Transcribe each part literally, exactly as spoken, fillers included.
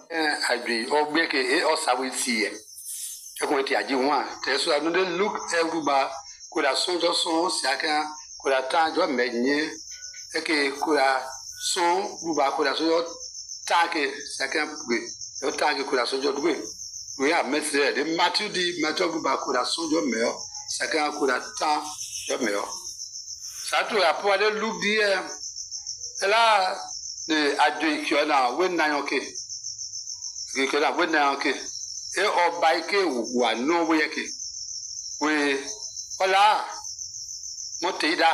Agri or make a or Sawi see it. Equity Ajiwan, Tesu another look everybody could have sold your son, Saka, could have turned your medney, Eke could have son, Ruba could have sold your target, second way, your target could have sold your way. We have met there, the Matthew D. Matoguba could have sold your mail, second could have turned your mail. Sato a poor look dear. Ela the Agri Kiona, when nine okay. Kikela when nine okay. E o bike wa no we ke we ola motida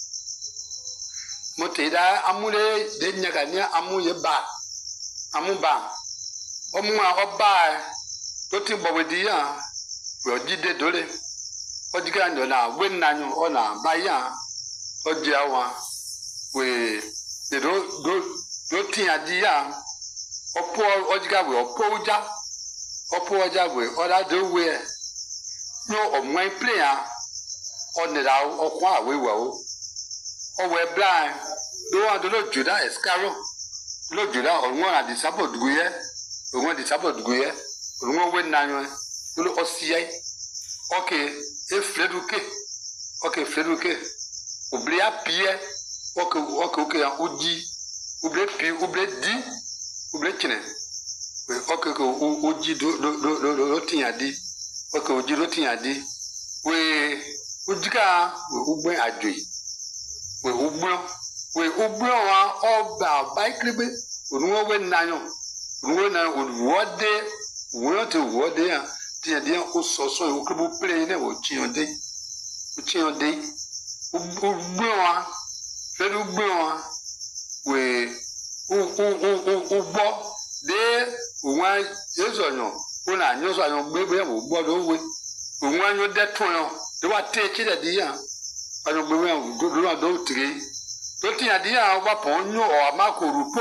motida amule de nyagania amuye ba amuba omwa oba to ti bo we di ya we ojide dole ojiga ndo na we nanyu ona ba ya oje awa we de do do do ti adi ya opo ojiga we opo uja Opo Jagwe, or I do wear no of my player on the out or quite we will. Or we're blind, do I do not Judah Escaro? Look Judah on one at the support Guye, or one the support Guye, or one when nine, look O C A. Okay, if Fleduke, okay, Fleduke, Ublia Pierre, okay, okay, okay, Uji, Ube P, Ube D, Ube Chine. We okay go uji do do do do do tinyadi okay uji do tinyadi we ujika we ugbe adui we ugbo we ugbo wa oba baikribe onwo we nanyo onwo na wode wo te wode ya tinyadi o soso e okribo play ne wo chiode o chiode ugbo wa fe ugbo wa we u u u ugbo de One is on you, when I know I don't be able to go away. When you're that one, they were taking a dear. I don't be able to do a do three. Don't think a dear upon you or a Marco Rupo.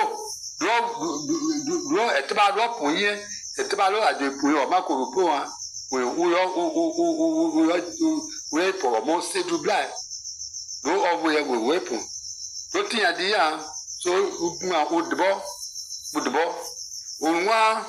Draw a tabalo for ye, a tabalo at the Puyo or Marco Rupo. We wait for a most to blind. Go over with weapon. Don't think a dear, so would the ball, with the ball. Unwa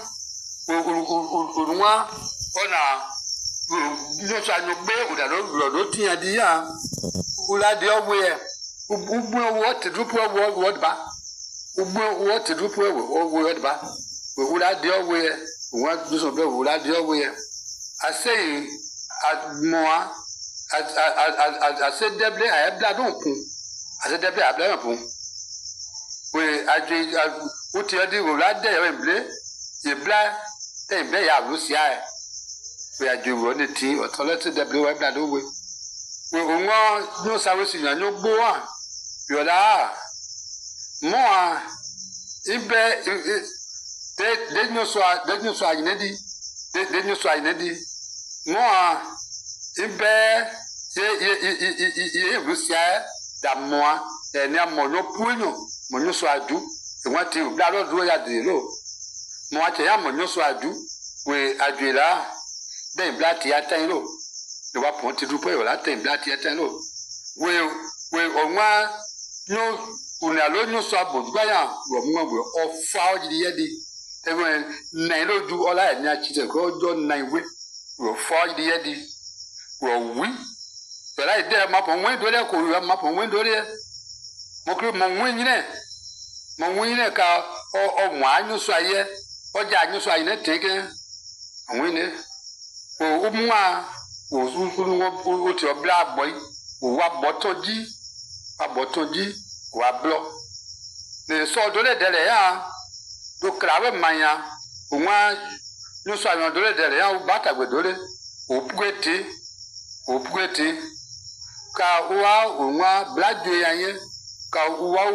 unwa ona no sa no gbe uda lo lo tin adi ya ula de ogwe ugbu wo te drupu wo wo ba ugbu wo te drupu wo wo ba ula de ogwe unwa do so be ula de ogwe asei admoa ase deble a bla don pun ase deble a bla don pun we aje uti adi ula de ya mble ye bla te be ya rusia we aje wo ni ti o toilet deble we bla do we we onwo no sawe si yan gbo a yo da mo a ibe de de no so de no so ajine di de de no so ajine di mo a ibe ye ye ye rusia da mo a eni amono puno mo no so aju e won ti bla lo duro ya de lo mo a che ya mo no so aju we aju la de bla ti atan lo de wa pon ti dupo e la ten bla ti atan lo we we onwa no una lo no so abo gba ya wo mo gbo o fa o ji ye di e we na lo ju ola e ni a chi te ko jo na we wo fa o ji ye di wo wi be la ide ma pon we do le ko wi ma pon we do le mo kri mo wi ni ne mo wi ne ka o o wa anyu so aye o ja anyu so aye ne te ke awon ne o mu a o su su wo o ti o bla boy o wa botoji a botoji wa blo ne so do le dele ya do krawe manya o wa nyu so aye do le dele ya o bata gbe do le o puete o puete ka wa o wa bla jo yan ka wa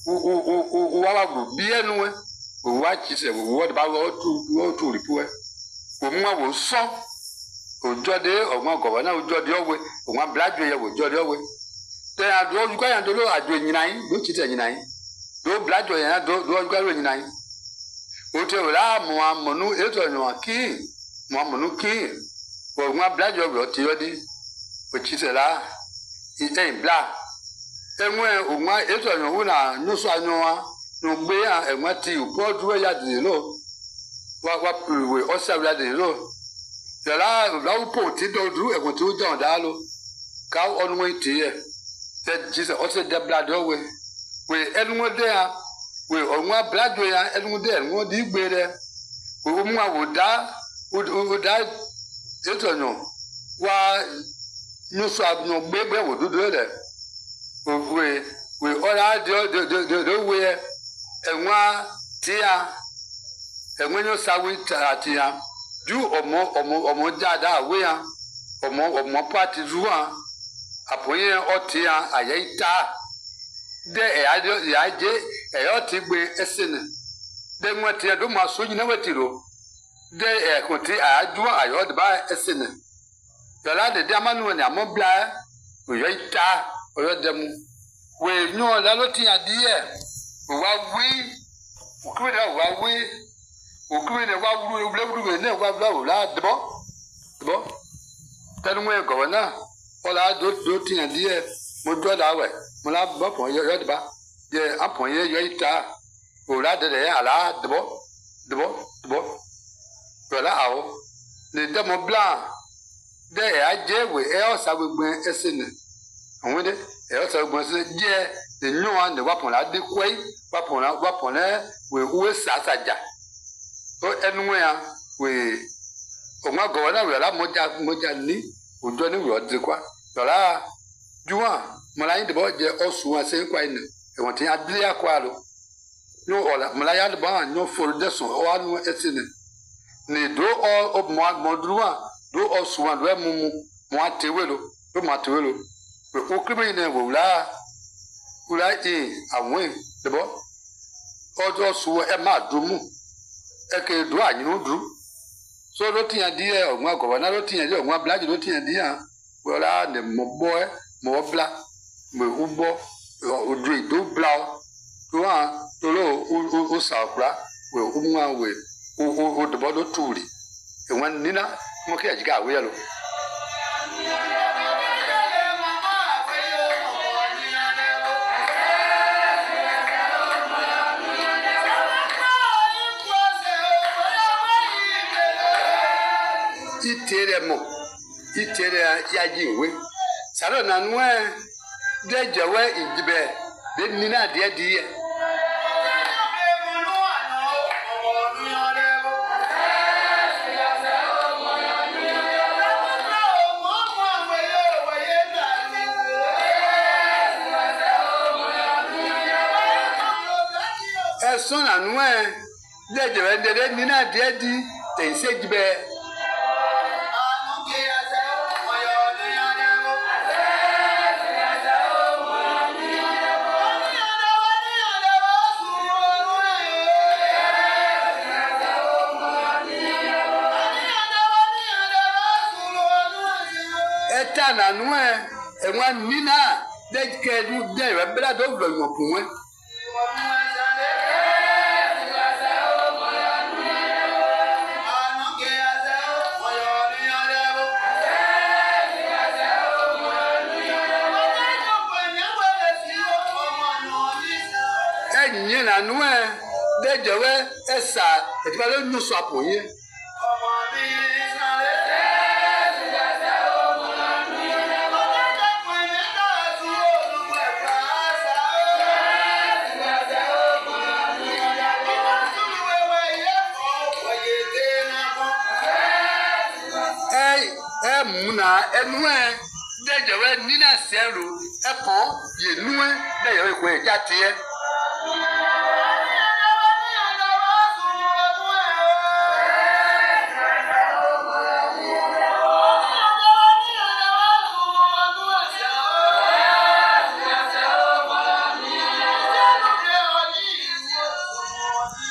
o wa wa bi enu we o wa chi se wo ba wo tu wo tu ripu e o mu wo so o jode o mo go na o jode owe o wa bla jo ye wo jode owe te a do ju ka yan do lo ajo nyina yin do chi te nyina yin do bla jo yan do do ju ka lo nyina yin o te o la mo amonu e to nyu aki mo amonu ki o wa bla jo wo ti yo di o chi se la i e bla enwe onwa e to nyu wu na nyu so anyu wa no gbe ya enwe ti u po duro ya di lo wa wa we osabla de ro yala la po ti do du e ko ti o don da lo ka onu we ti e te Jesus o se de blood we we enu de a we onwa blood ya enu de enu di gbe re we o mu awoda o da eto no wa no so abno gbegbe wo dudu de we we ora de de de de we enwa ti a enwe no sawi ti a du omo omo omo dada we a omo omo party ruwa apoye oti a ayita de e ade ya je e oti gbe esene de nwati do ma so nyina watiro de e koti aju ayo de ba esene yala de de amanu ni amobla o yita o yodem we nyo la loti adie wa wi o kwe da wa wi o kwe ne wa wuru o blaburu ne wa bla la debo debo tanu we governor ola do do ti adie mo do da we mo la bo pon yo de ba de apon ye yo ita o la de de ala debo debo debo wala awo le demo blanc de aje we e o sa gbegbe esene awon de e o sa gbegbe se je de nyo an de wapon la de kwai wapon la wapon le we uwe sa saja o enu ya we o ma go na we la moja moja ni ojo ni we o de kwa dola juwa mo la yin de bo je o su an se kwa ni e won tin adle akwa lo no ola mo la ya de ba nyo for de so o anu esene ni do o mo mo druwa do o su an we mu mo atewelo do mo atewelo o kribe ni wo la ula e awon de bo o do su e ma dumu e ke do anyu dru so do tin adi e ogun agoba na do tin adi ogun ablaji do tin adi an wo la ne mo bo e mo bla mo ubo oju do bla do an to lo o o sa kra we o mu an we o o de bo do turi e wan nina mo ke ajiga we lo itere mo itere yaji we saro na nu e de jewe ijibe de nina de de eso na nu e de jewe de nina de de te se jibe eta na nu e enwa nina de ke du de re bla do lo yo kun we enyi na nu e de jewe esa e ti ba lo nu so apon ye muna enue de jewe nina seru epo ye nue de yo ko e jate